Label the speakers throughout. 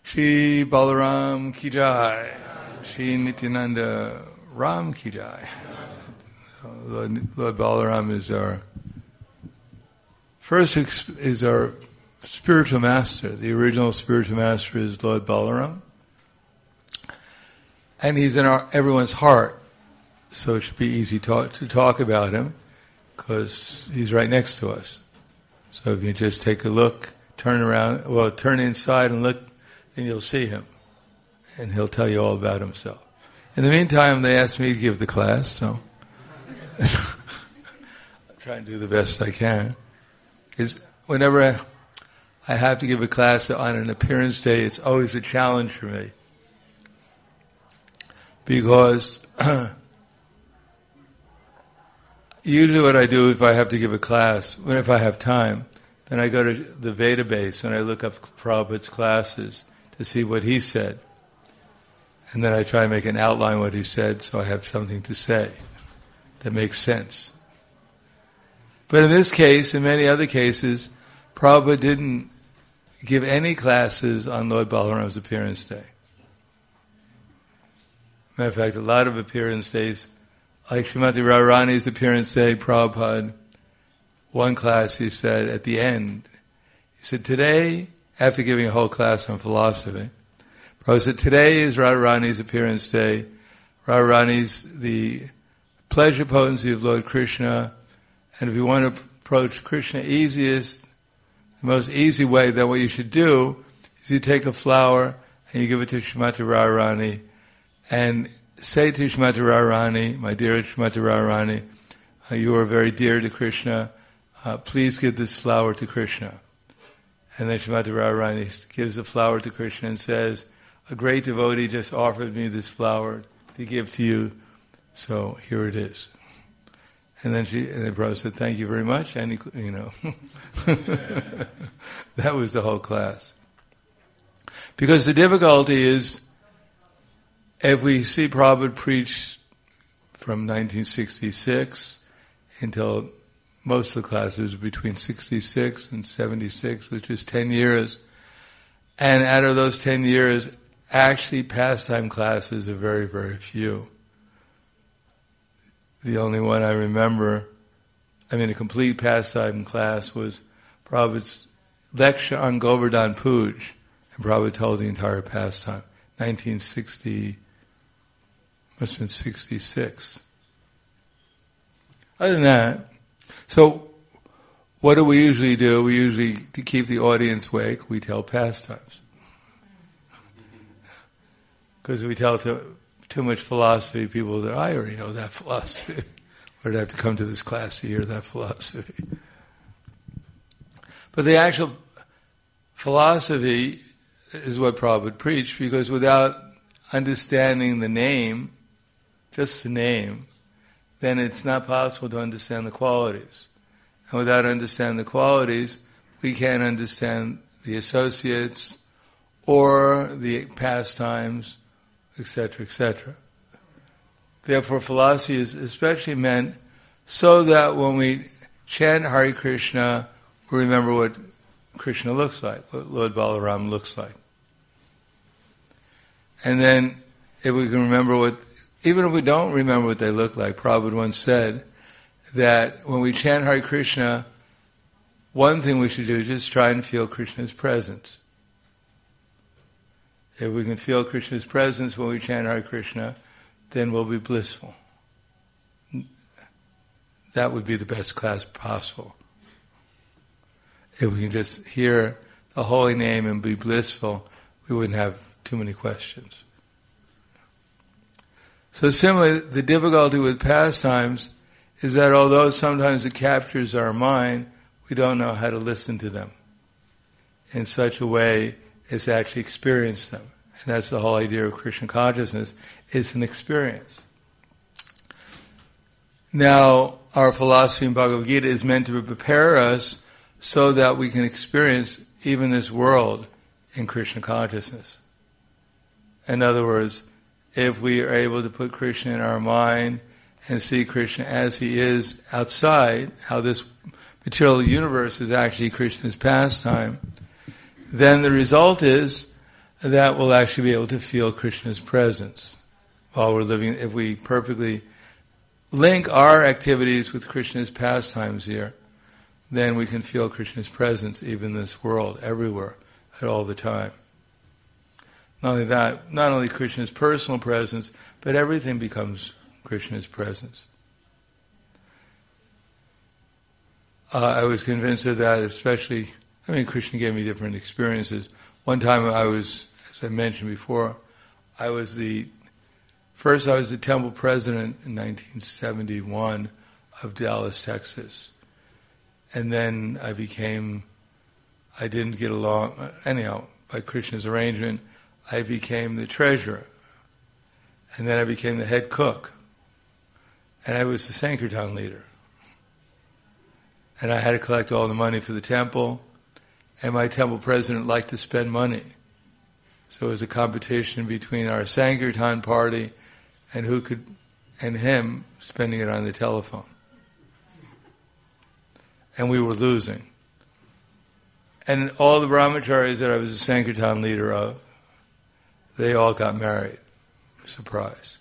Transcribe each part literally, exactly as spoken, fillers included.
Speaker 1: Shri Balaram Ki Jai, Shri Nityananda Ram Ki Jai. Lord, Lord Balaram is our first is our spiritual master. The original spiritual master is Lord Balaram, and he's in our everyone's heart. So it should be easy talk, to talk about him because he's right next to us. So if you just take a look, turn around, well, turn inside and look, then you'll see him, and he'll tell you all about himself. In the meantime, they asked me to give the class, so I'll try and do the best I can. Is whenever I, I have to give a class on an appearance day, it's always a challenge for me because usually what I do if I have to give a class, when if I have time, then I go to the database and I look up Prabhupada's classes to see what he said. And then I try to make an outline of what he said so I have something to say that makes sense. But in this case, in many other cases, Prabhupada didn't give any classes on Lord Balaram's appearance day. Matter of fact, a lot of appearance days, like Srimati Radharani's appearance day, Prabhupada, one class he said at the end, he said, today, after giving a whole class on philosophy, Prabhupada said, today is Radharani's appearance day. Radharani's the pleasure potency of Lord Krishna, and if you want to approach Krishna easiest, the most easy way, then what you should do is you take a flower and you give it to Srimati Radharani and say to Srimati Radharani, my dear Srimati Radharani, uh, you are very dear to Krishna, uh, please give this flower to Krishna. And then Srimati Radharani gives the flower to Krishna and says, a great devotee just offered me this flower to give to you, so here it is. And then she, and the Prabhupada said, thank you very much, and he, you know. That was the whole class. Because the difficulty is, if we see Prabhupada preach from nineteen sixty-six until most of the classes between sixty-six and seventy-six, which is ten years, and out of those ten years, actually pastime classes are very, very few. The only one I remember, I mean a complete pastime class, was Prabhupada's lecture on Govardhan Puj, and Prabhupada told the entire pastime. nineteen sixty, must have been sixty-six. Other than that, so what do we usually do? We usually, to keep the audience awake, we tell pastimes. Because if we tell too, too much philosophy, people say, I already know that philosophy. Or I'd have to come to this class to hear that philosophy. But the actual philosophy is what Prabhupada preached, because without understanding the name, just the name, then it's not possible to understand the qualities. And without understanding the qualities, we can't understand the associates or the pastimes, et cetera, et cetera. Therefore, philosophy is especially meant so that when we chant Hare Krishna, we remember what Krishna looks like, what Lord Balaram looks like. And then, if we can remember what, even if we don't remember what they look like, Prabhupada once said that when we chant Hare Krishna, one thing we should do is just try and feel Krishna's presence. If we can feel Krishna's presence when we chant Hare Krishna, then we'll be blissful. That would be the best class possible. If we can just hear the holy name and be blissful, we wouldn't have too many questions. So similarly, the difficulty with pastimes is that although sometimes it captures our mind, we don't know how to listen to them in such a way as to actually experience them. And that's the whole idea of Krishna consciousness. It's an experience. Now, our philosophy in Bhagavad Gita is meant to prepare us so that we can experience even this world in Krishna consciousness. In other words, if we are able to put Krishna in our mind and see Krishna as he is outside, how this material universe is actually Krishna's pastime, then the result is that we'll actually be able to feel Krishna's presence while we're living. If we perfectly link our activities with Krishna's pastimes here, then we can feel Krishna's presence even in this world, everywhere, at all the time. Not only that, not only Krishna's personal presence, but everything becomes Krishna's presence. Uh, I was convinced of that, especially, I mean, Krishna gave me different experiences. One time I was, as I mentioned before, I was the, first I was the temple president in nineteen seventy-one of Dallas, Texas. And then I became, I didn't get along, anyhow, by Krishna's arrangement, I became the treasurer. And then I became the head cook. And I was the Sankirtan leader. And I had to collect all the money for the temple. And my temple president liked to spend money. So it was a competition between our Sankirtan party and who could, and him spending it on the telephone. And we were losing. And all the brahmacharis that I was a Sankirtan leader of, they all got married. Surprise.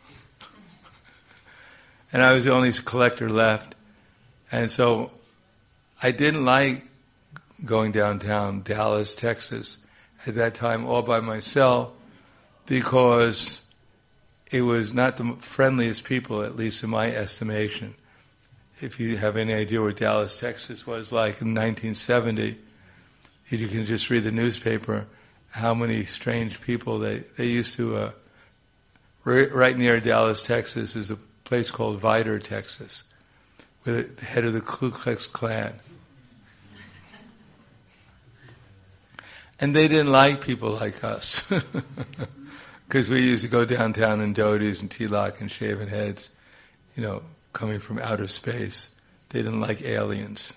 Speaker 1: And I was the only collector left. And so I didn't like going downtown Dallas, Texas, at that time all by myself, because it was not the friendliest people, at least in my estimation. If you have any idea what Dallas, Texas was like in nineteen seventy, you can just read the newspaper, how many strange people they, they used to, uh, right, right near Dallas, Texas is a place called Vidor, Texas, with the head of the Ku Klux Klan. And they didn't like people like us. Because we used to go downtown in dhotis and tilak and shaven heads, you know, coming from outer space. They didn't like aliens.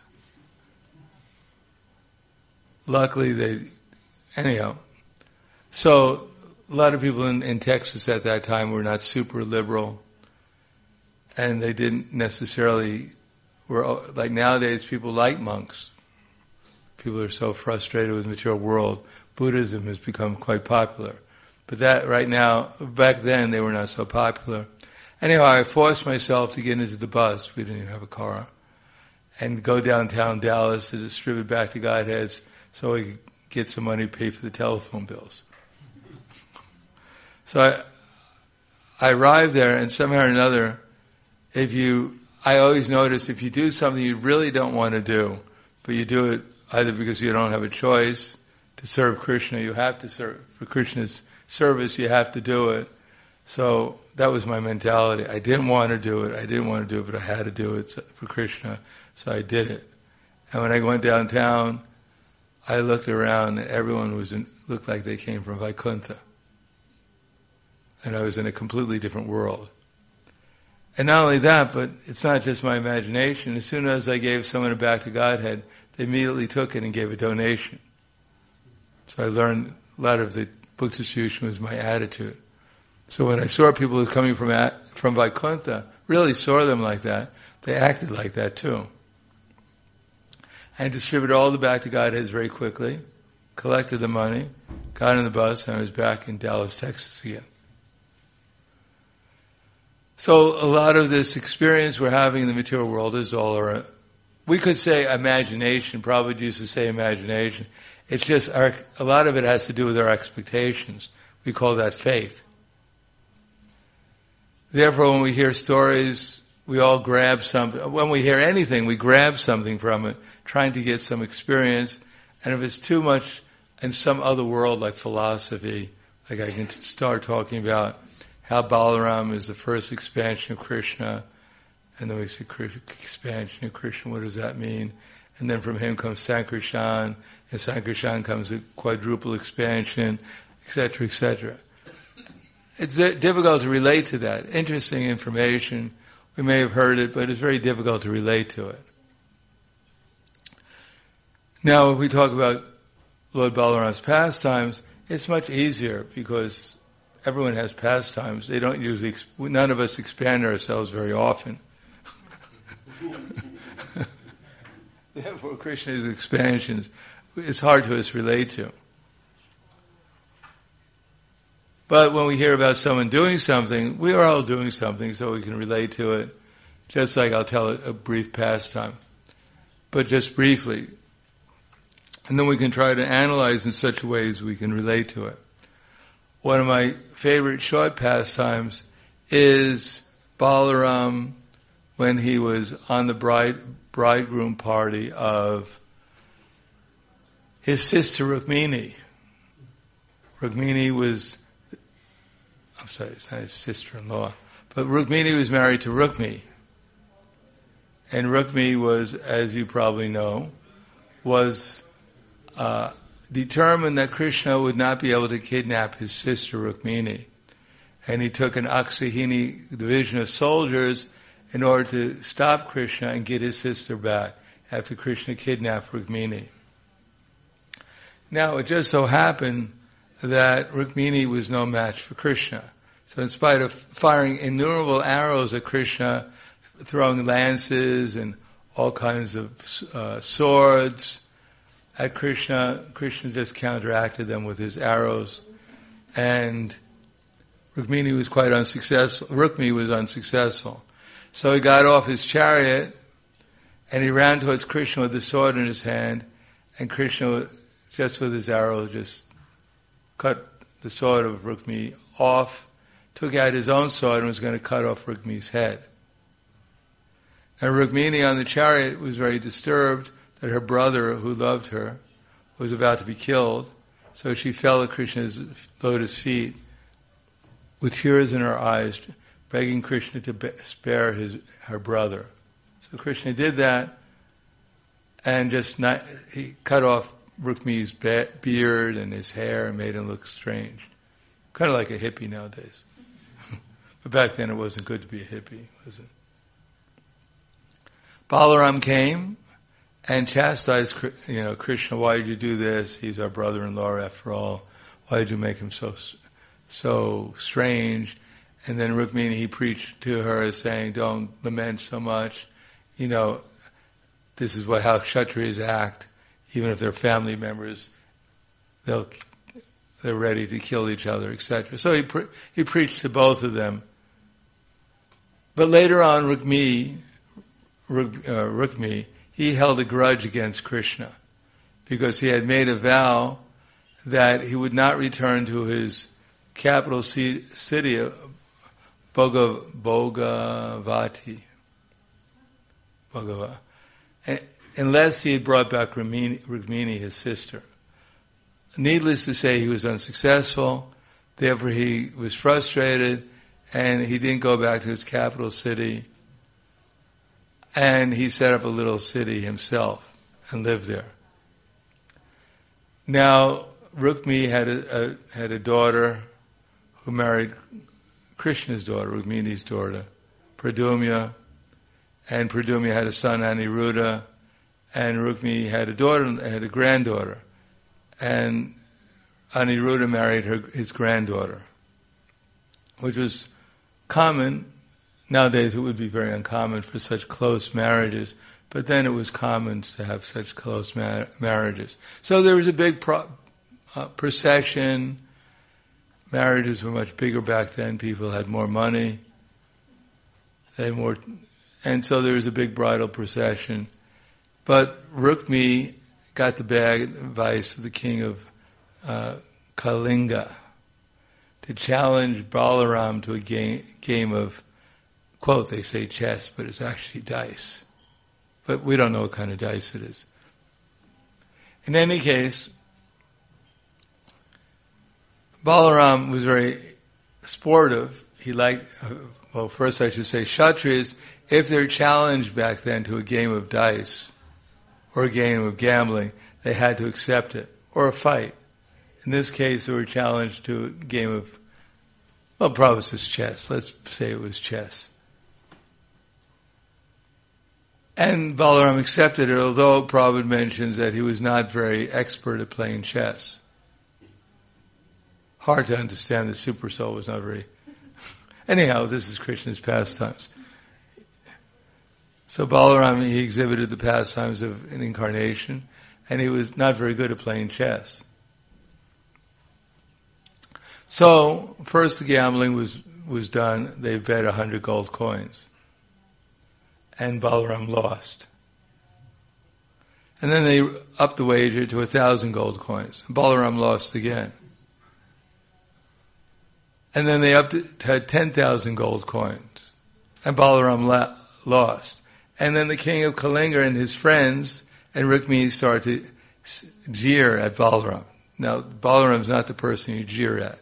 Speaker 1: Luckily, they, anyhow. So, a lot of people in, in Texas at that time were not super liberal, and they didn't necessarily, were like nowadays people like monks. People are so frustrated with the material world. Buddhism has become quite popular. But that right now, back then they were not so popular. Anyhow, I forced myself to get into the bus. We didn't even have a car. And go downtown Dallas to distribute back to Godheads so we could get some money to pay for the telephone bills. So I, I arrived there, and somehow or another, if you, I always notice if you do something you really don't want to do, but you do it either because you don't have a choice to serve Krishna, you have to serve, for Krishna's service, you have to do it. So that was my mentality. I didn't want to do it. I didn't want to do it, but I had to do it for Krishna. So I did it. And when I went downtown, I looked around and everyone was in, looked like they came from Vaikuntha. And I was in a completely different world. And not only that, but it's not just my imagination. As soon as I gave someone a back to Godhead, they immediately took it and gave a donation. So I learned a lot of the Bhukti Sushma was my attitude. So when I saw people coming from from Vaikuntha, really saw them like that, they acted like that too. I distributed all the back to Godheads very quickly, collected the money, got in the bus, and I was back in Dallas, Texas again. So a lot of this experience we're having in the material world is all our, we could say imagination, Prabhupada used to say imagination. It's just, our, a lot of it has to do with our expectations. We call that faith. Therefore, when we hear stories, we all grab something. When we hear anything, we grab something from it, trying to get some experience. And if it's too much in some other world, like philosophy, like I can start talking about how Balaram is the first expansion of Krishna, and then we say expansion of Krishna, what does that mean? And then from him comes Sankirtan, and Sankirtan comes a quadruple expansion, et cetera, et cetera. It's difficult to relate to that. Interesting information. We may have heard it, but it's very difficult to relate to it. Now, if we talk about Lord Balaram's pastimes, it's much easier because everyone has pastimes. They don't usually, none of us expand ourselves very often. Therefore, Krishna's expansions, it's hard to us relate to. But when we hear about someone doing something, we are all doing something, so we can relate to it. Just like I'll tell a, a brief pastime, but just briefly. And then we can try to analyze in such ways we can relate to it. One of my favorite short pastimes is Balaram when he was on the bride, bridegroom party of his sister Rukmini. Rukmini was, I'm sorry, it's not his sister-in-law, but Rukmini was married to Rukmi. And Rukmi was, as you probably know, was uh, determined that Krishna would not be able to kidnap his sister Rukmini. And he took an Aksahini division of soldiers in order to stop Krishna and get his sister back after Krishna kidnapped Rukmini. Now, it just so happened that Rukmini was no match for Krishna. So in spite of firing innumerable arrows at Krishna, throwing lances and all kinds of uh, swords at Krishna, Krishna just counteracted them with his arrows. And Rukmini was quite unsuccessful. Rukmi was unsuccessful. So he got off his chariot and he ran towards Krishna with the sword in his hand, and Krishna, just with his arrow, just cut the sword of Rukmi off, took out his own sword and was going to cut off Rukmi's head. And Rukmini on the chariot was very disturbed that her brother, who loved her, was about to be killed. So she fell at Krishna's lotus feet with tears in her eyes, begging Krishna to spare his her brother. So Krishna did that, and just not, he cut off Rukmi's beard and his hair and made him look strange. Kind of like a hippie nowadays. But back then it wasn't good to be a hippie, was it? Balaram came and chastised, you know, Krishna, why did you do this? He's our brother-in-law after all. Why did you make him so so strange? And then Rukmini, he preached to her saying, don't lament so much. You know, this is what how Kshatriyas act. Even if they're family members, they'll, they're ready to kill each other, et cetera. So he pre- he preached to both of them. But later on, Rukmi, Ruk, uh, Rukmi, he held a grudge against Krishna because he had made a vow that he would not return to his capital city of Bhoga, Bhogavati, Bhogava, unless he had brought back Rukmini, Rukmini, his sister. Needless to say, he was unsuccessful. Therefore, he was frustrated, and he didn't go back to his capital city. And he set up a little city himself and lived there. Now, Rukmi had a, a had a daughter who married Krishna's daughter, Rukmini's daughter, Pradumya, and Pradumya had a son, Aniruddha, and Rukmi had a daughter, had a granddaughter, and Aniruddha married her his granddaughter, which was common. Nowadays, it would be very uncommon for such close marriages, but then it was common to have such close ma- marriages. So there was a big pro- uh, procession. Marriages were much bigger back then. People had more money. They had more, and so there was a big bridal procession. But Rukmi got the bad advice of the king of uh, Kalinga to challenge Balaram to a game, game of, quote, they say chess, but it's actually dice. But we don't know what kind of dice it is. In any case, Balaram was very sportive. He liked, well, first I should say, Kshatriyas, if they're challenged back then to a game of dice or a game of gambling, they had to accept it, or a fight. In this case, they were challenged to a game of, well, probably it was chess. Let's say it was chess. And Balaram accepted it, although Prabhupada mentions that he was not very expert at playing chess. Hard to understand the super soul was not very... Anyhow, this is Krishna's pastimes. So Balaram, he exhibited the pastimes of an incarnation, and he was not very good at playing chess. So, first the gambling was, was done. They bet a hundred gold coins. And Balaram lost. And then they upped the wager to a thousand gold coins. Balaram lost again. And then they upped it to ten thousand gold coins. And Balaram la- lost. And then the king of Kalinga and his friends and Rukmini started to jeer at Balaram. Now, Balaram's not the person you jeer at.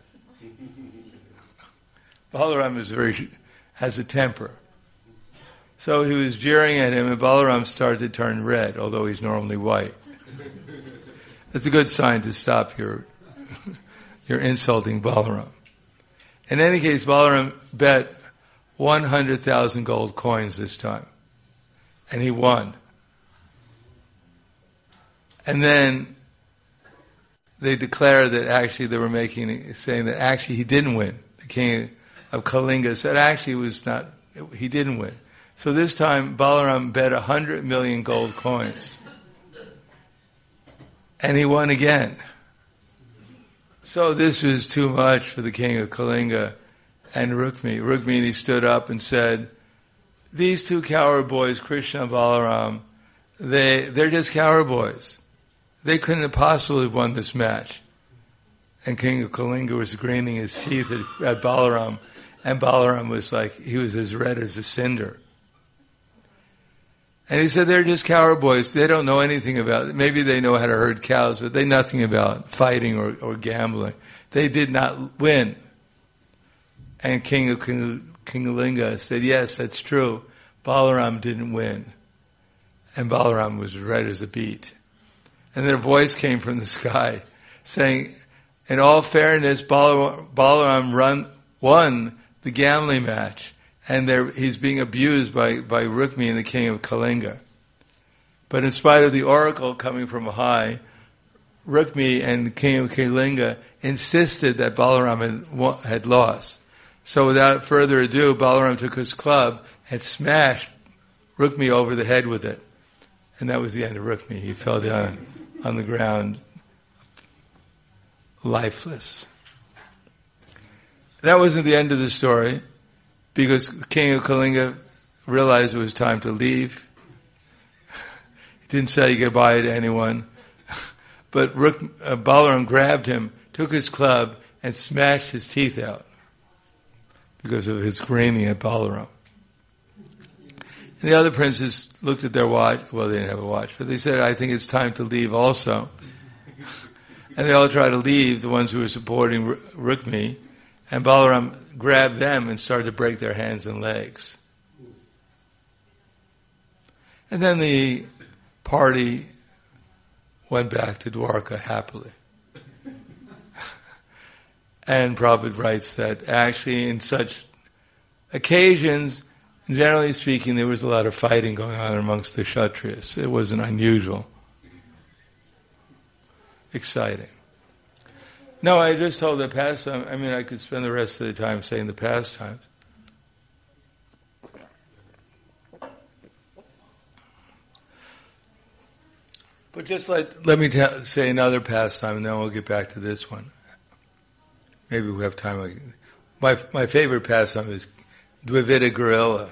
Speaker 1: Balaram is very, has a temper. So he was jeering at him, and Balaram started to turn red, although he's normally white. That's a good sign to stop your, your insulting Balaram. In any case, Balaram bet one hundred thousand gold coins this time. And he won. And then they declared that actually they were making, saying that actually he didn't win. The king of Kalinga said actually it was not, he didn't win. So this time Balaram bet a hundred million gold coins. And he won again. So this was too much for the king of Kalinga and Rukmini. Rukmini stood up and said, these two coward boys, Krishna and Balaram, they, they're just coward boys. They couldn't have possibly won this match. And King of Kalinga was grinding his teeth at, at Balaram, and Balaram was like, he was as red as a cinder. And he said, they're just coward boys. They don't know anything about it. Maybe they know how to herd cows, but they know nothing about fighting or, or gambling. They did not win. And King of King, Kalinga said, yes, that's true. Balaram didn't win. And Balaram was red as a beet. And their voice came from the sky saying, in all fairness, Balaram, Balaram run, won the gambling match. And he's being abused by, by Rukmini and the king of Kalinga. But in spite of the oracle coming from high, Rukmini and the king of Kalinga insisted that Balaram had, had lost. So without further ado, Balaram took his club and smashed Rukmini over the head with it. And that was the end of Rukmini. He fell down on the ground, lifeless. That wasn't the end of the story, because King of Kalinga realized it was time to leave. He didn't say goodbye to anyone. But Ruk, uh, Balaram grabbed him, took his club, and smashed his teeth out because of his grinding at Balaram. And the other princes looked at their watch. Well, they didn't have a watch, but they said, I think it's time to leave also. And they all tried to leave, the ones who were supporting Rukmini, and Balaram grabbed them and started to break their hands and legs. And then the party went back to Dwarka happily. And Prabhupada writes that actually in such occasions, generally speaking, there was a lot of fighting going on amongst the Kshatriyas. It wasn't unusual. Exciting. No, I just told the pastime. I mean, I could spend the rest of the time saying the pastimes. But just let, let me t- say another pastime, and then we'll get back to this one. Maybe we have time. My my favorite pastime is Dvivida Gorilla.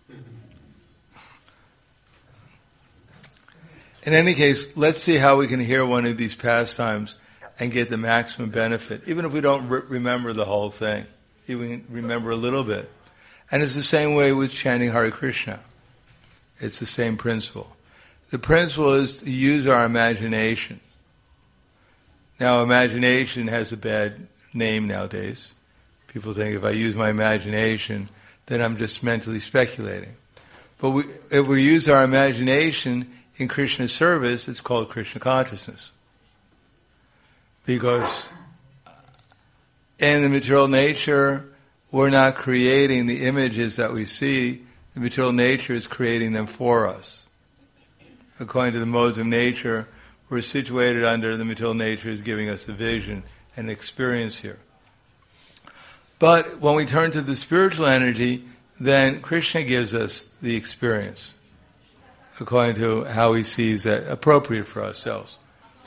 Speaker 1: In any case, let's see how we can hear one of these pastimes and get the maximum benefit, even if we don't re- remember the whole thing. Even remember a little bit. And it's the same way with chanting Hare Krishna. It's the same principle. The principle is to use our imagination. Now, imagination has a bad name nowadays. People think if I use my imagination, then I'm just mentally speculating. But we, if we use our imagination in Krishna service, it's called Krishna consciousness. Because in the material nature, we're not creating the images that we see. The material nature is creating them for us. According to the modes of nature, we're situated under the material nature is giving us a vision and experience here. But when we turn to the spiritual energy, then Krishna gives us the experience according to how he sees that appropriate for ourselves.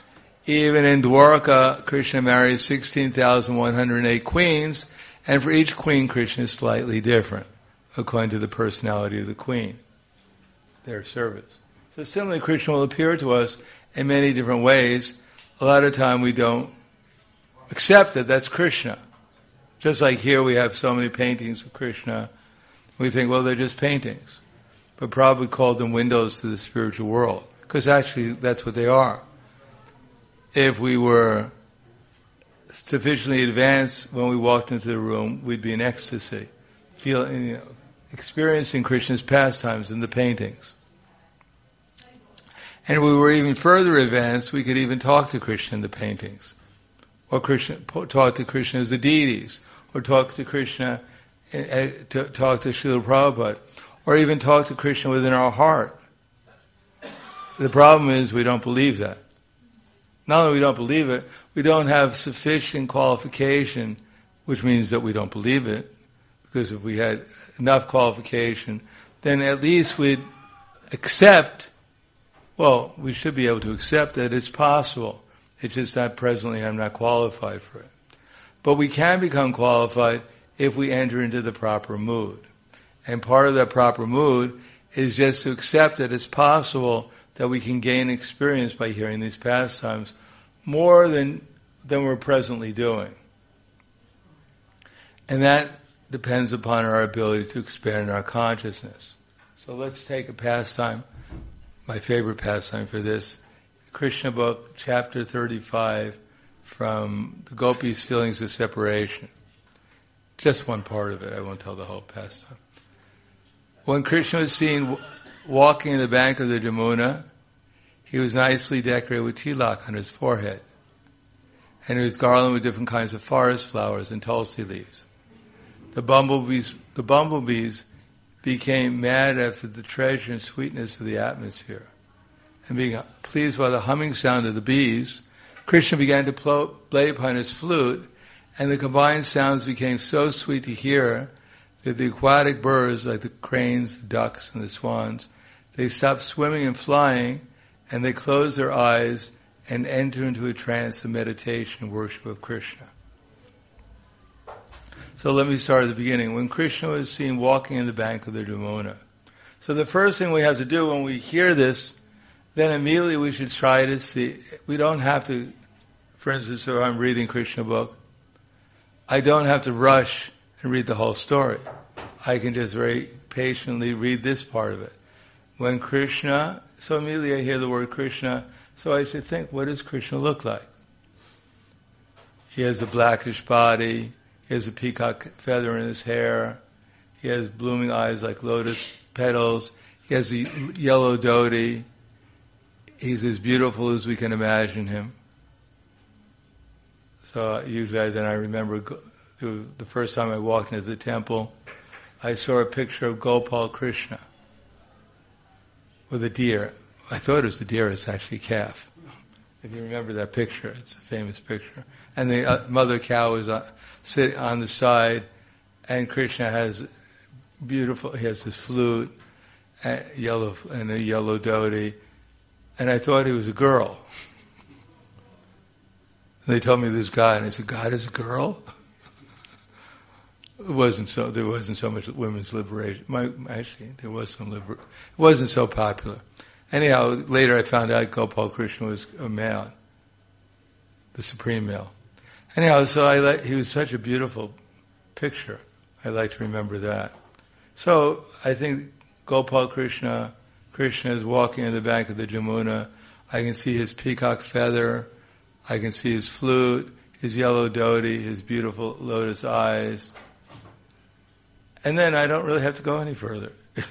Speaker 1: Even in Dwarka, Krishna marries sixteen thousand one hundred eight queens, and for each queen, Krishna is slightly different, according to the personality of the queen, their service. So similarly, Krishna will appear to us in many different ways. A lot of time we don't accept that that's Krishna. Just like here we have so many paintings of Krishna, we think, well, they're just paintings. But Prabhupada called them windows to the spiritual world, because actually that's what they are. If we were sufficiently advanced when we walked into the room, we'd be in ecstasy, feeling, you know, experiencing Krishna's pastimes in the paintings. And if we were even further advanced, we could even talk to Krishna in the paintings. Or Krishna, talk to Krishna as the deities. Or talk to Krishna, uh, to, talk to Srila Prabhupada. Or even talk to Krishna within our heart. The problem is we don't believe that. Not only we don't believe it, we don't have sufficient qualification, which means that we don't believe it. Because if we had enough qualification, then at least we'd accept, well, we should be able to accept that it's possible. It's just that presently I'm not qualified for it. But we can become qualified if we enter into the proper mood. And part of that proper mood is just to accept that it's possible that we can gain experience by hearing these pastimes more than, than we're presently doing. And that depends upon our ability to expand our consciousness. So let's take a pastime, my favorite pastime for this, Krishna book, chapter thirty-five, from the Gopis' Feelings of Separation. Just one part of it, I won't tell the whole pastime. When Krishna was seen walking in the bank of the Jamuna, he was nicely decorated with tilak on his forehead. And he was garlanded with different kinds of forest flowers and tulsi leaves. The bumblebees, the bumblebees became mad after the treasure and sweetness of the atmosphere. And being pleased by the humming sound of the bees, Krishna began to play upon his flute, and the combined sounds became so sweet to hear that the aquatic birds, like the cranes, the ducks, and the swans, they stopped swimming and flying, and they closed their eyes and entered into a trance of meditation and worship of Krishna. So let me start at the beginning. When Krishna was seen walking in the bank of the Jamuna. So the first thing we have to do when we hear this, then immediately we should try to see. We don't have to, for instance, if I'm reading Krishna book, I don't have to rush and read the whole story. I can just very patiently read this part of it. When Krishna, so immediately I hear the word Krishna, so I should think, what does Krishna look like? He has a blackish body, he has a peacock feather in his hair, he has blooming eyes like lotus petals, he has a yellow dhoti, he's as beautiful as we can imagine him. So usually then I remember the first time I walked into the temple, I saw a picture of Gopal Krishna with a deer. I thought it was the deer, it's actually a calf. If you remember that picture, it's a famous picture. And the uh, mother cow is uh, sitting on the side, and Krishna has beautiful, he has this flute, uh, yellow, and a yellow dhoti, and I thought he was a girl. And they told me this God, and I said, God is a girl? It wasn't so, there wasn't so much women's liberation. My, actually, there was some liber, it wasn't so popular. Anyhow, later I found out Gopal Krishna was a male, the supreme male. Anyhow, so I like, he was such a beautiful picture. I like to remember that. So I think Gopal Krishna, Krishna is walking in the bank of the Jamuna. I can see his peacock feather. I can see his flute, his yellow dhoti, his beautiful lotus eyes. And then I don't really have to go any further.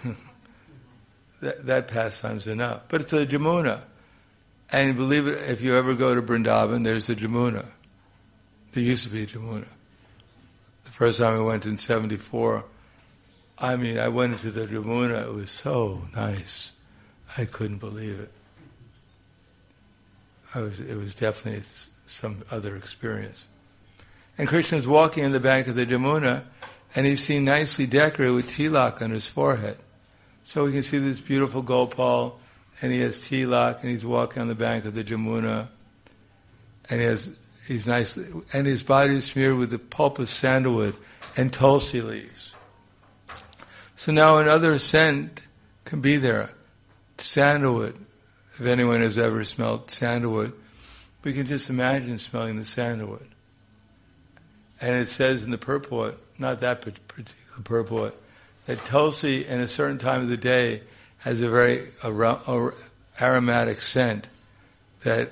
Speaker 1: that, that pastime's enough. But it's a Jamuna. And believe it, if you ever go to Vrindavan, there's a Jamuna. There used to be a Jamuna. The first time I went in seventy-four, I mean, I went into the Jamuna, it was so nice. I couldn't believe it. I was, it was definitely some other experience. And Krishna's walking in the bank of the Jamuna, and he's seen nicely decorated with tilak on his forehead. So we can see this beautiful Gopal, and he has tilak, and he's walking on the bank of the Jamuna. and he has he's nice, and his body is smeared with the pulp of sandalwood and tulsi leaves. So now another scent can be there, sandalwood. If anyone has ever smelled sandalwood, we can just imagine smelling the sandalwood. And it says in the purport, not that particular purport, that tulsi in a certain time of the day has a very aromatic scent. That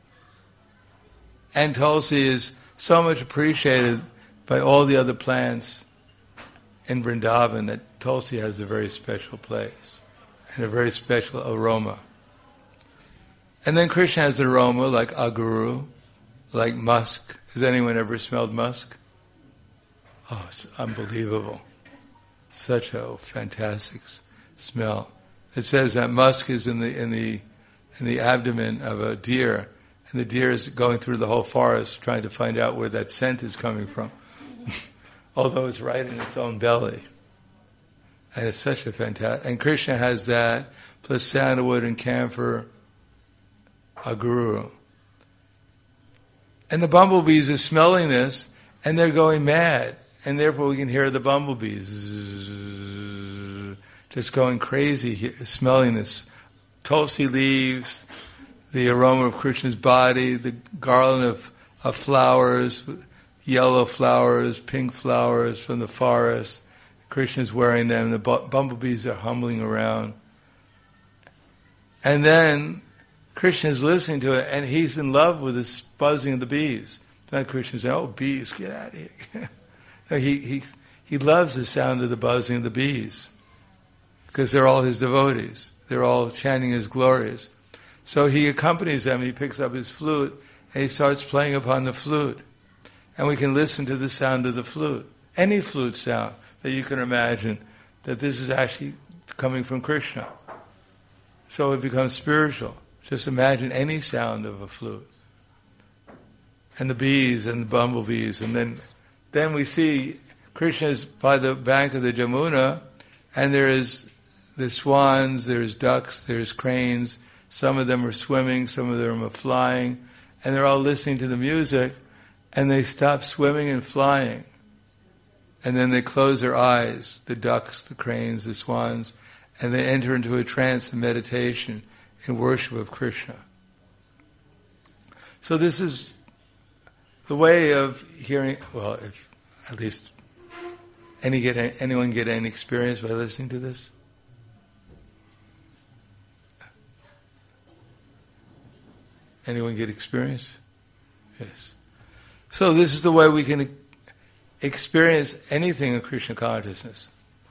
Speaker 1: and tulsi is so much appreciated by all the other plants in Vrindavan that tulsi has a very special place and a very special aroma. And then Krishna has an aroma like aguru, like musk. Has anyone ever smelled musk? Oh, it's unbelievable. Such a fantastic smell. It says that musk is in the in the in the abdomen of a deer, and the deer is going through the whole forest trying to find out where that scent is coming from, although it's right in its own belly. And it's such a fantastic. And Krishna has that plus sandalwood and camphor, aguru. And the bumblebees are smelling this, and they're going mad. And therefore we can hear the bumblebees just going crazy, smelling this tulsi leaves, the aroma of Krishna's body, the garland of, of flowers, yellow flowers, pink flowers from the forest. Krishna's wearing them, the bu- bumblebees are humming around. And then Krishna's listening to it, and he's in love with this buzzing of the bees. It's not Krishna saying, "Oh, bees, get out of here." No, he, he, he loves the sound of the buzzing of the bees because they're all his devotees. They're all chanting his glories. So he accompanies them, and he picks up his flute, and he starts playing upon the flute. And we can listen to the sound of the flute. Any flute sound that you can imagine, that this is actually coming from Krishna. So it becomes spiritual. Just imagine any sound of a flute. And the bees and the bumblebees, and then Then we see Krishna's by the bank of the Jamuna, and there is the swans, there's ducks, there's cranes. Some of them are swimming, some of them are flying, and they're all listening to the music, and they stop swimming and flying. And then they close their eyes, the ducks, the cranes, the swans, and they enter into a trance of meditation in worship of Krishna. So this is the way of hearing, well, if at least any get anyone get any experience by listening to this? Anyone get experience? Yes. So this is the way we can experience anything in Krishna consciousness.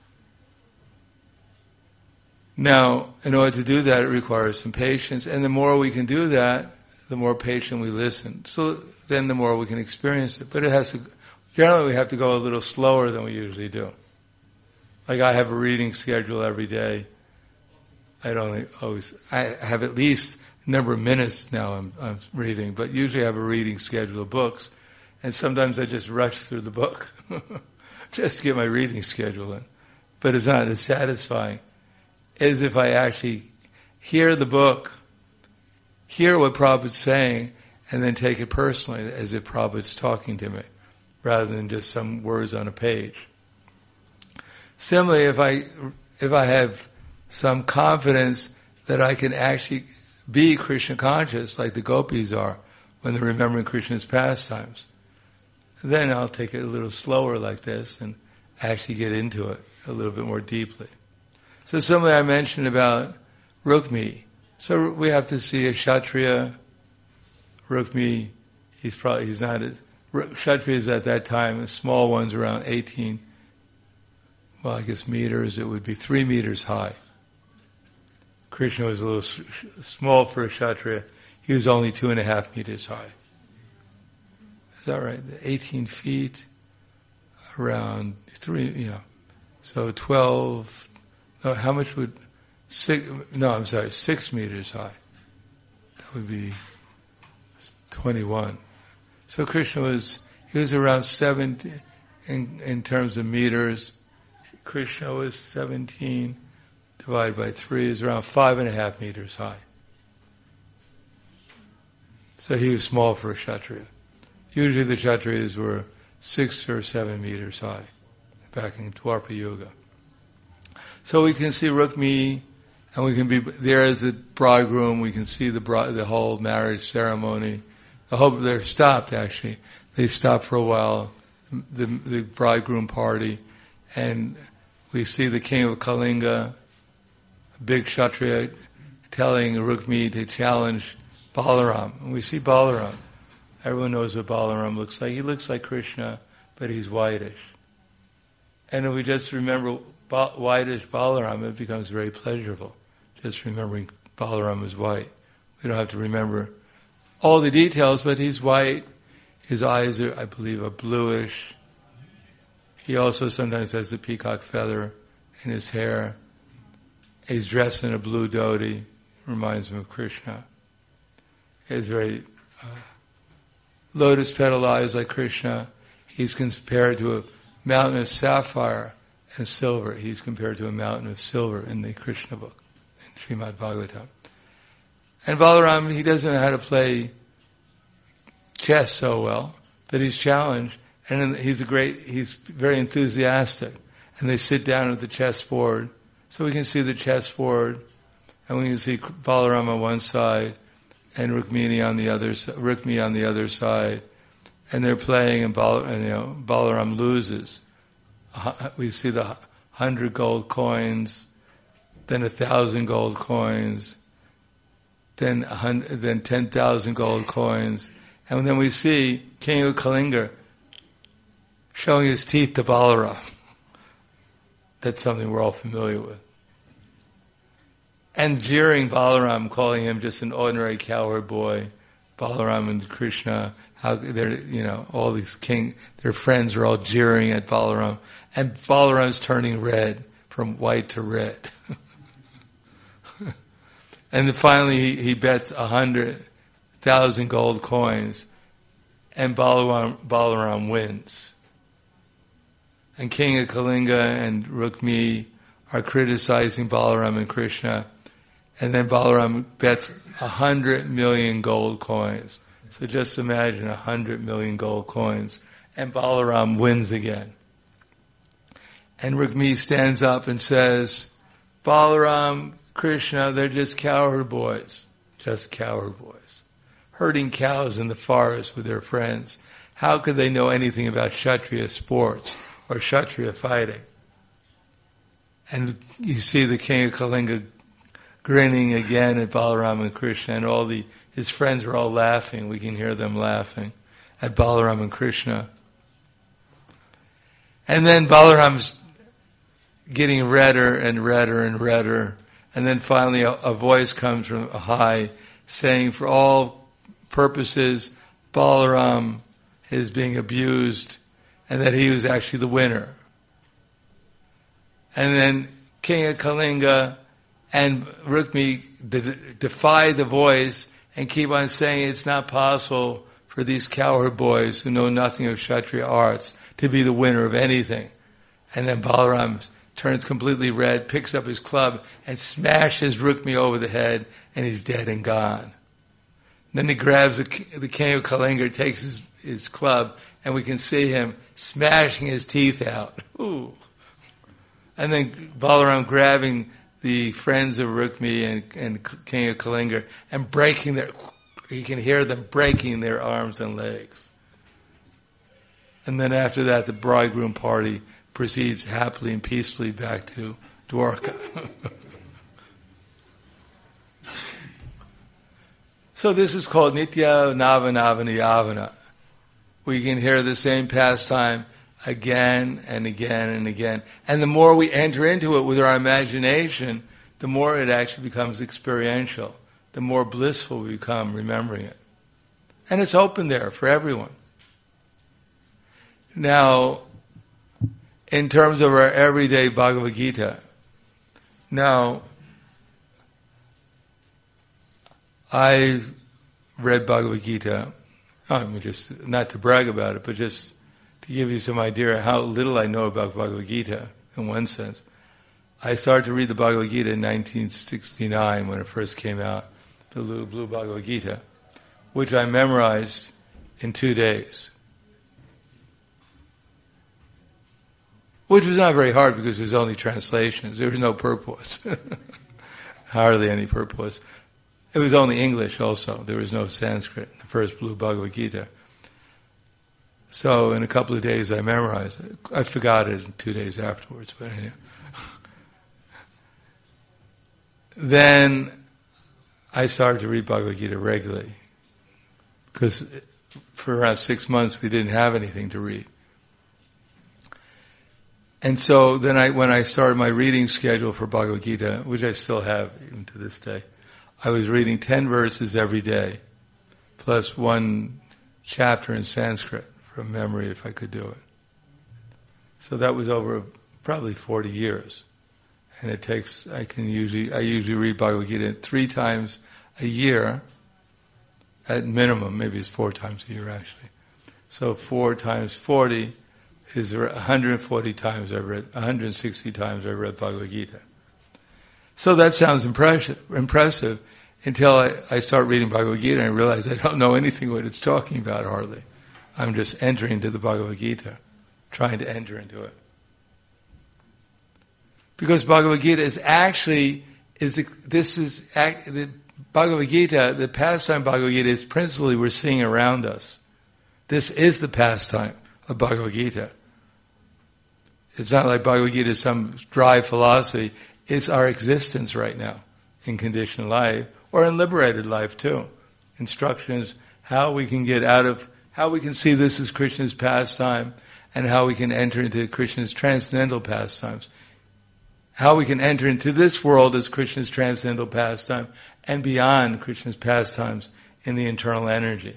Speaker 1: Now, in order to do that, it requires some patience, and the more we can do that, the more patient we listen. So then the more we can experience it. But it has to, generally we have to go a little slower than we usually do. Like I have a reading schedule every day. I don't always, I have at least a number of minutes now I'm, I'm reading, but usually I have a reading schedule of books. And sometimes I just rush through the book just to get my reading schedule in. But it's not as satisfying as if I actually hear the book, hear what Prabhupada's saying, and then take it personally as if Prabhupada's talking to me, rather than just some words on a page. Similarly, if I if I have some confidence that I can actually be Krishna conscious, like the gopis are when they're remembering Krishna's pastimes, then I'll take it a little slower like this and actually get into it a little bit more deeply. So similarly, I mentioned about Rukmi. So we have to see a Kshatriya. Rukmi, he's probably, he's not, a, Kshatriyas at that time, small ones around eighteen, well I guess meters, it would be three meters high. Krishna was a little sh- small for a Kshatriya. He was only two and a half meters high. Is that right? eighteen feet, around three, yeah. So twelve, no, how much would, six, no, I'm sorry, six meters high. That would be twenty-one. So Krishna was, he was around seventy, in, in terms of meters. Krishna was seventeen, divided by three is around five and a half meters high. So he was small for a Kshatriya. Usually the Kshatriyas were six or seven meters high, back in Dwapara Yuga. So we can see Rukmini, and we can be there as the bridegroom. We can see the bride, the whole marriage ceremony. The whole, they're stopped actually. They stopped for a while, the, the bridegroom party, and we see the king of Kalinga, big Kshatriya, telling Rukmini to challenge Balaram. And we see Balaram. Everyone knows what Balaram looks like. He looks like Krishna, but he's whitish. And if we just remember ba- whitish Balaram, it becomes very pleasurable. Just remembering Balaram is white. We don't have to remember all the details, but he's white. His eyes are, I believe, are bluish. He also sometimes has a peacock feather in his hair. He's dressed in a blue dhoti. Reminds him of Krishna. He has very uh, lotus petal eyes like Krishna. He's compared to a mountain of sapphire and silver. He's compared to a mountain of silver in the Krishna book, in Srimad Bhagavatam. And Balaram, he doesn't know how to play chess so well, but he's challenged, and he's a great, he's very enthusiastic. And they sit down at the chessboard, so we can see the chessboard, and we can see Balaram on one side, and Rukmini on the other, Rukmini on the other side, and they're playing, and, Bal, and you know, Balaram loses. We see the hundred gold coins, then a thousand gold coins, then a hundred, then ten thousand gold coins, and then we see King of Kalinga showing his teeth to Balaram. That's something we're all familiar with. And jeering Balaram, calling him just an ordinary cowherd boy. Balaram and Krishna, how they're, you know, all these king, their friends are all jeering at Balaram. And Balaram's turning red, from white to red. And then finally he, he bets a hundred thousand gold coins, and Balaram, Balaram wins. And King of Kalinga and Rukmini are criticizing Balaram and Krishna, and then Balaram bets a hundred million gold coins. So just imagine a hundred million gold coins, and Balaram wins again. And Rukmini stands up and says, Balaram, Krishna, they're just cowherd boys. Just cowherd boys. Herding cows in the forest with their friends. How could they know anything about Kshatriya sports or Kshatriya fighting? And you see the king of Kalinga grinning again at Balaram and Krishna, and all the his friends are all laughing. We can hear them laughing at Balaram and Krishna. And then Balaram's getting redder and redder and redder. And then finally a, a voice comes from high saying, for all purposes, Balaram is being abused, and that he was actually the winner. And then King of Kalinga and Rukmini de- defy the voice and keep on saying it's not possible for these cowherd boys who know nothing of Kshatriya arts to be the winner of anything. And then Balaram turns completely red, picks up his club, and smashes Rukmini over the head, and he's dead and gone. Then he grabs the, the king of Kalinga, takes his, his club, and we can see him smashing his teeth out. Ooh. And then Balaram grabbing the friends of Rukmini and, and king of Kalinga and breaking their, you can hear them breaking their arms and legs. And then after that, the bridegroom party proceeds happily and peacefully back to Dwarka. So this is called Nitya Navanavana Yavana. We can hear the same pastime again and again and again. And the more we enter into it with our imagination, the more it actually becomes experiential. The more blissful we become remembering it. And it's open there for everyone. Now, in terms of our everyday Bhagavad Gita, now, I read Bhagavad Gita, I mean just, not to brag about it, but just to give you some idea of how little I know about Bhagavad Gita, in one sense. I started to read the Bhagavad Gita in nineteen sixty-nine when it first came out, the little blue Bhagavad Gita. which I memorized in two days. Which was not very hard because there's only translations. There was no purpose. Hardly any purpose. It was only English also. There was no Sanskrit in the first Blue Bhagavad Gita. So in a couple of days I memorized it. I forgot it in two days afterwards, but anyway. Then I started to read Bhagavad Gita regularly. Because for around six months we didn't have anything to read. And so then I, when I started my reading schedule for Bhagavad Gita, which I still have even to this day, I was reading ten verses every day, plus one chapter in Sanskrit from memory if I could do it. So that was over probably forty years. And it takes, I can usually, I usually read Bhagavad Gita three times a year, at minimum, maybe it's four times a year actually. So four times forty is one hundred forty times I've read, one hundred sixty times I've read Bhagavad Gita. So that sounds impressive, impressive until I, I start reading Bhagavad Gita and I realize I don't know anything what it's talking about hardly. I'm just entering into the Bhagavad Gita, trying to enter into it. Because Bhagavad Gita is actually, is the, this is, the Bhagavad Gita, the pastime Bhagavad Gita is principally we're seeing around us. This is the pastime of Bhagavad Gita. It's not like Bhagavad Gita is some dry philosophy. It's our existence right now in conditioned life or in liberated life too. Instructions, how we can get out of, how we can see this as Krishna's pastime and how we can enter into Krishna's transcendental pastimes. How we can enter into this world as Krishna's transcendental pastime and beyond Krishna's pastimes in the internal energy.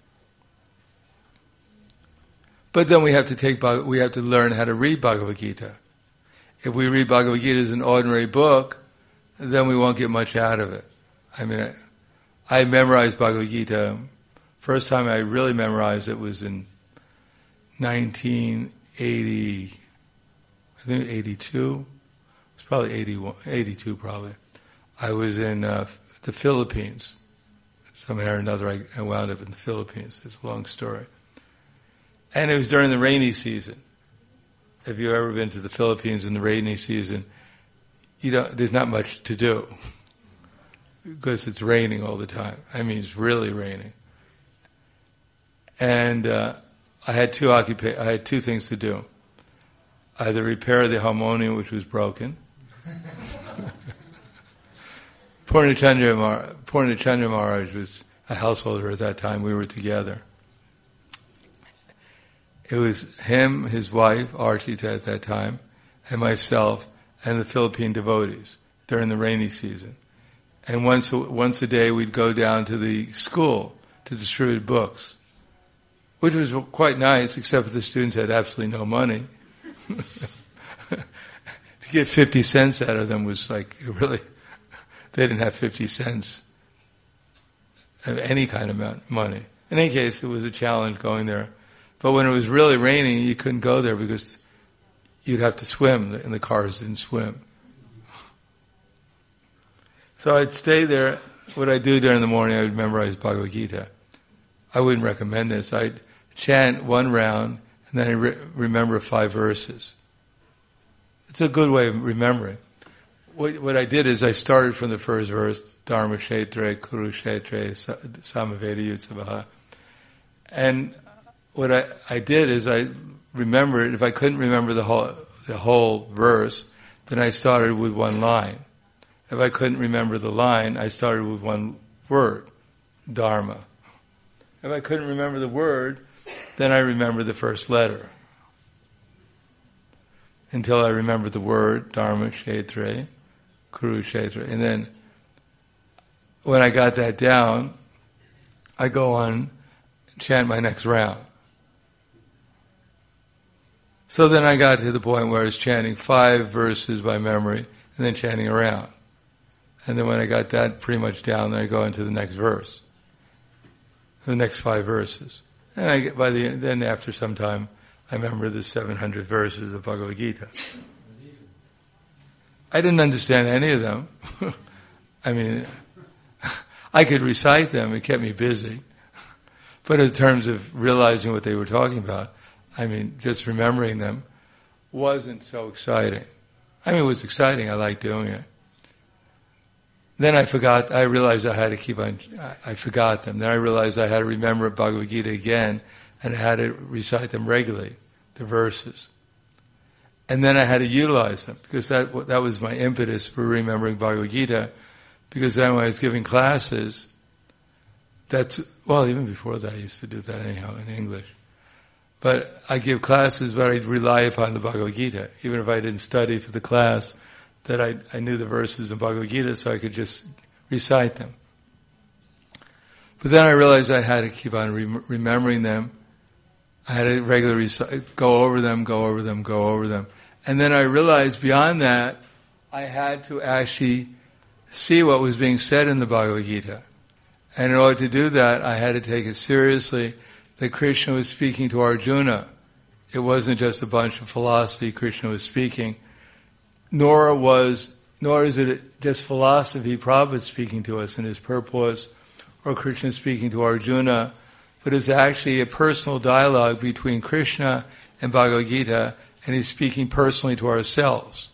Speaker 1: But then we have to take, we have to learn how to read Bhagavad Gita. If we read Bhagavad Gita as an ordinary book, then we won't get much out of it. I mean, I, I memorized Bhagavad Gita. First time I really memorized it was in nineteen eighty, I think eighty-two. It was probably eighty-one, eighty-two probably. I was in uh, the Philippines. Somehow or another I, I wound up in the Philippines. It's a long story. And it was during the rainy season. If you've ever been to the Philippines in the rainy season, you don't, there's not much to do. Because it's raining all the time. I mean, it's really raining. And uh, I had two occupa- I had two things to do. Either repair the harmonium, which was broken. Purnachandra Maharaj, Purnachandra Maharaj was a householder at that time. We were together. It was him, his wife, Archita at that time, and myself, and the Philippine devotees during the rainy season. And once a, once a day we'd go down to the school to distribute books, which was quite nice, except for the students had absolutely no money. To get fifty cents out of them was like, really, they didn't have fifty cents of any kind of money. In any case, it was a challenge going there. But when it was really raining, you couldn't go there because you'd have to swim, and the cars didn't swim. So I'd stay there. What I'd do during the morning, I would memorize Bhagavad Gita. I wouldn't recommend this. I'd chant one round, and then I'd re- remember five verses. It's a good way of remembering. What, what I did is I started from the first verse, Dharma Kshetre, Kurukshetre, Samaveda Yutsavaha. And what I, I did is I remembered, if I couldn't remember the whole, the whole verse, then I started with one line. If I couldn't remember the line, I started with one word, Dharma. If I couldn't remember the word, then I remembered the first letter. Until I remembered the word, Dharma Kshetre, Kurukshetra. And then, when I got that down, I go on, chant my next round. So then I got to the point where I was chanting five verses by memory, and then chanting around. And then when I got that pretty much down, then I go into the next verse. The next five verses. And I get by the end, then after some time, I remember the seven hundred verses of Bhagavad Gita. I didn't understand any of them. I mean, I could recite them. It kept me busy. But in terms of realizing what they were talking about, I mean, just remembering them wasn't so exciting. I mean, it was exciting. I liked doing it. Then I forgot, I realized I had to keep on, I forgot them. Then I realized I had to remember Bhagavad Gita again, and I had to recite them regularly, the verses. And then I had to utilize them, because that that was my impetus for remembering Bhagavad Gita, because then when I was giving classes, that's, well, even before that I used to do that anyhow in English. But I give classes, but I'd rely upon the Bhagavad Gita, even if I didn't study for the class, that I, I knew the verses in Bhagavad Gita, so I could just recite them. But then I realized I had to keep on re- remembering them. I had to regularly recite, go over them, go over them, go over them. And then I realized beyond that, I had to actually see what was being said in the Bhagavad Gita. And in order to do that, I had to take it seriously that Krishna was speaking to Arjuna. It wasn't just a bunch of philosophy Krishna was speaking, nor was, nor is it just philosophy Prabhupada speaking to us in his purpose, or Krishna speaking to Arjuna, but it's actually a personal dialogue between Krishna and Bhagavad Gita, and he's speaking personally to ourselves.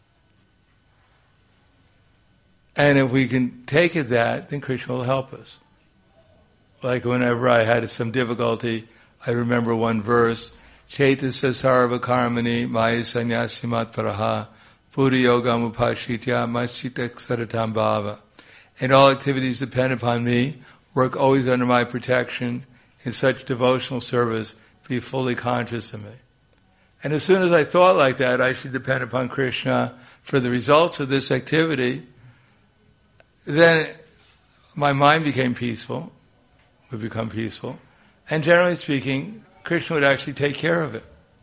Speaker 1: And if we can take it that, then Krishna will help us. Like whenever I had some difficulty, I remember one verse, Chaitasa sarva karmani maya sannyasimat paraha buddhi yogam upashitya maschitak saratam bhava. And all activities depend upon me, work always under my protection, in such devotional service, be fully conscious of me. And as soon as I thought like that, I should depend upon Krishna for the results of this activity, then my mind became peaceful, would become peaceful, and generally speaking, Krishna would actually take care of it.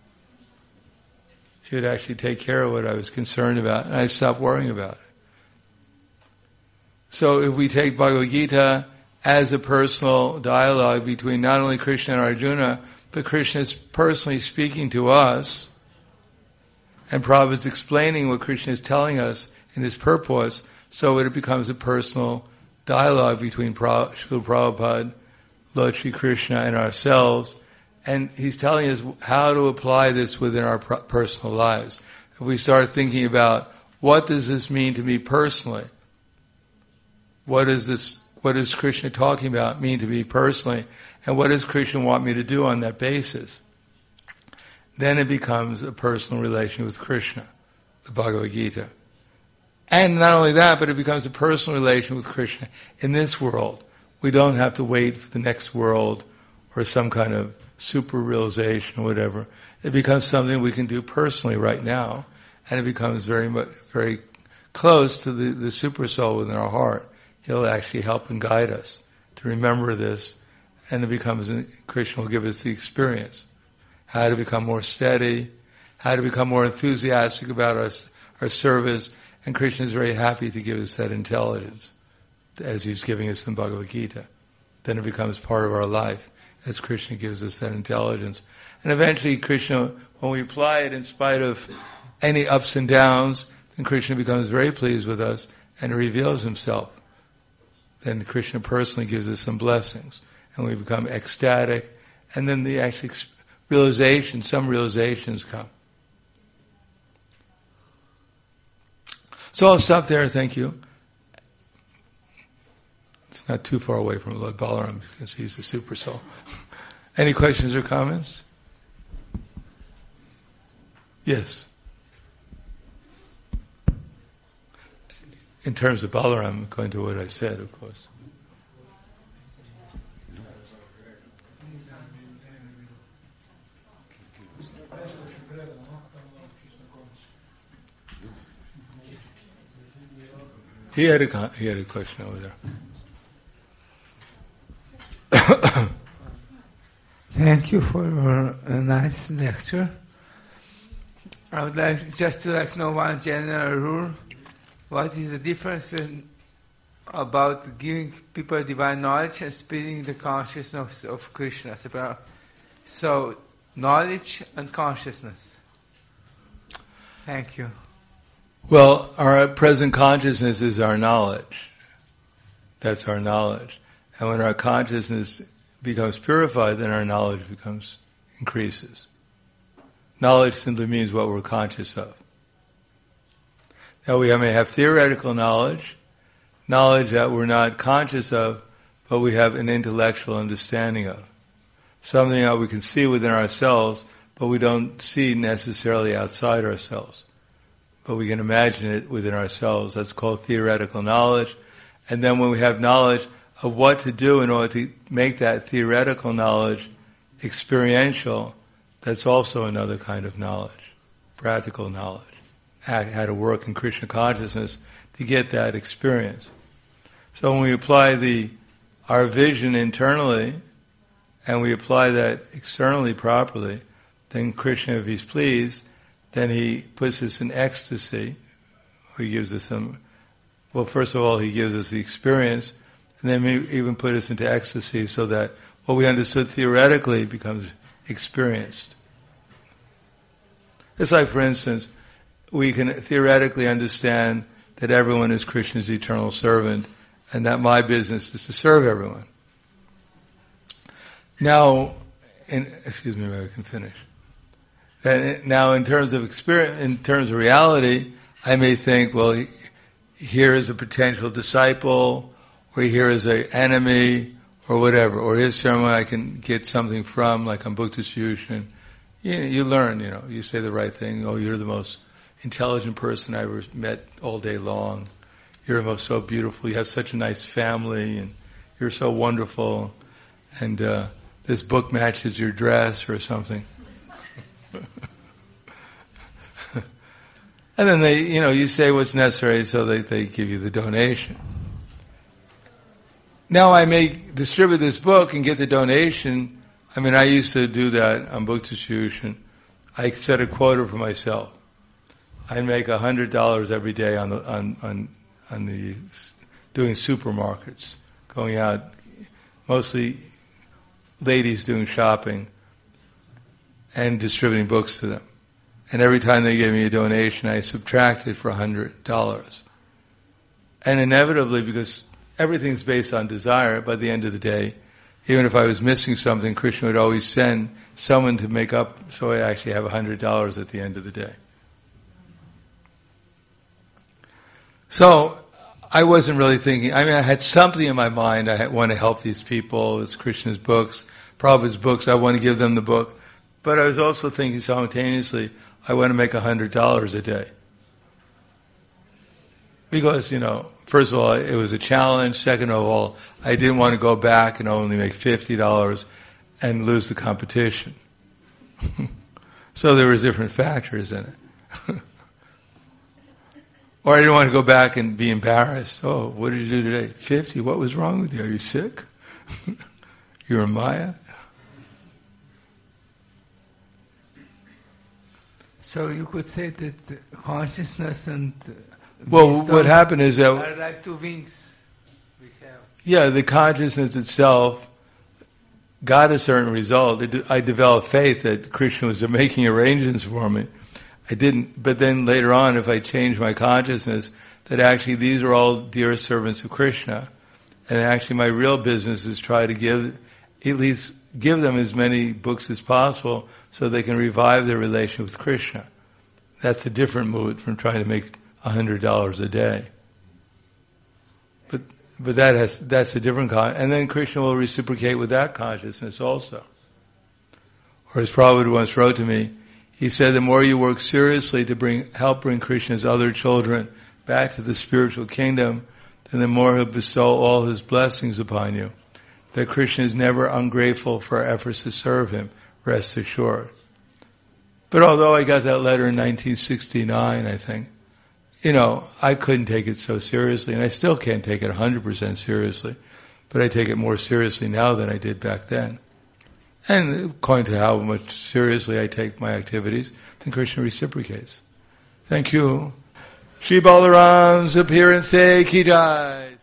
Speaker 1: He would actually take care of what I was concerned about, and I stopped worrying about it. So if we take Bhagavad Gita as a personal dialogue between not only Krishna and Arjuna, but Krishna is personally speaking to us, and Prabhupada is explaining what Krishna is telling us in his purpose, so it becomes a personal dialogue between Srila Prabhupada, Lord Shri Krishna, and ourselves, and he's telling us how to apply this within our personal lives. If we start thinking about, what does this mean to me personally? What is this, what is Krishna talking about mean to me personally? And what does Krishna want me to do on that basis? Then it becomes a personal relation with Krishna, the Bhagavad Gita. And not only that, but it becomes a personal relation with Krishna in this world. We don't have to wait for the next world or some kind of super realization or whatever. It becomes something we can do personally right now, and it becomes very much, very close to the, the super soul within our heart. He'll actually help and guide us to remember this, and it becomes, Krishna will give us the experience. How to become more steady, how to become more enthusiastic about our, our service, and Krishna is very happy to give us that intelligence, as he's giving us in Bhagavad Gita. Then it becomes part of our life, as Krishna gives us that intelligence. And eventually Krishna, when we apply it in spite of any ups and downs, then Krishna becomes very pleased with us and reveals himself. Then Krishna personally gives us some blessings, and we become ecstatic, and then the actual realization, some realizations come. So I'll stop there, thank you. It's not too far away from Lord Balaram, because he's a super soul. Any questions or comments? Yes. In terms of Balaram, according to what I said, of course. He had a he had a question over there.
Speaker 2: Thank you for your uh, nice lecture. I would like just to like know one general rule. What is the difference in, about giving people divine knowledge and spreading the consciousness of, of Krishna? So, knowledge and consciousness. Thank you.
Speaker 1: Well, our present consciousness is our knowledge. That's our knowledge. And when our consciousness becomes purified, then our knowledge becomes increases. Knowledge simply means what we're conscious of. Now we may have theoretical knowledge, knowledge that we're not conscious of, but we have an intellectual understanding of. Something that we can see within ourselves, but we don't see necessarily outside ourselves. But we can imagine it within ourselves. That's called theoretical knowledge. And then when we have knowledge of what to do in order to make that theoretical knowledge experiential, that's also another kind of knowledge, practical knowledge. How to work in Krishna consciousness to get that experience. So when we apply the our vision internally, and we apply that externally properly, then Krishna, if he's pleased, then he puts us in ecstasy. He gives us some, well, first of all, he gives us the experience, and then he even put us into ecstasy so that what we understood theoretically becomes experienced. It's like, for instance, we can theoretically understand that everyone is Krishna's eternal servant, and that my business is to serve everyone. Now, in, excuse me, maybe I can finish. And now, in terms of experience, in terms of reality, I may think, well, here is a potential disciple, or here is an enemy, or whatever, or here's someone I can get something from, like on book distribution. You, you learn, you know, you say the right thing. Oh, you're the most intelligent person I ever met all day long. You're most so beautiful. You have such a nice family, and you're so wonderful. And uh, this book matches your dress, or something. And then they, you know, you say what's necessary, so they they give you the donation. Now I may distribute this book and get the donation. I mean, I used to do that on book distribution. I set a quota for myself. I make a hundred dollars every day on the on on on the doing supermarkets, going out, mostly ladies doing shopping and distributing books to them. And every time they gave me a donation, I subtracted for a hundred dollars. And inevitably, because everything's based on desire, by the end of the day, even if I was missing something, Krishna would always send someone to make up, so I actually have a hundred dollars at the end of the day. So, I wasn't really thinking, I mean, I had something in my mind. I want to help these people. It's Krishna's books, Prabhupada's books. I want to give them the book. But I was also thinking simultaneously, I want to make a hundred dollars a day. Because, you know, first of all, it was a challenge. Second of all, I didn't want to go back and only make fifty dollars and lose the competition. So there was different factors in it. Or I didn't want to go back and be embarrassed. Oh, what did you do today? fifty? What was wrong with you? Are you sick? You're a Maya?
Speaker 2: So you could say that consciousness and
Speaker 1: well, what happened is that
Speaker 2: are like two wings we have.
Speaker 1: Yeah, the consciousness itself got a certain result. I developed faith that Krishna was making arrangements for me. I didn't, but then later on, if I changed my consciousness, that actually these are all dear servants of Krishna, and actually my real business is try to give, at least give them as many books as possible so they can revive their relation with Krishna. That's a different mood from trying to make a hundred dollars a day. But but that has that's a different con, and then Krishna will reciprocate with that consciousness also. Or as Prabhupada once wrote to me, he said, the more you work seriously to bring help bring Krishna's other children back to the spiritual kingdom, then the more he'll bestow all his blessings upon you. That Krishna is never ungrateful for our efforts to serve him, rest assured. But although I got that letter in nineteen sixty-nine, I think, you know, I couldn't take it so seriously, and I still can't take it one hundred percent seriously, but I take it more seriously now than I did back then. And according to how much seriously I take my activities, then Krishna reciprocates. Thank you. Shri Balaram's appearance ki jai.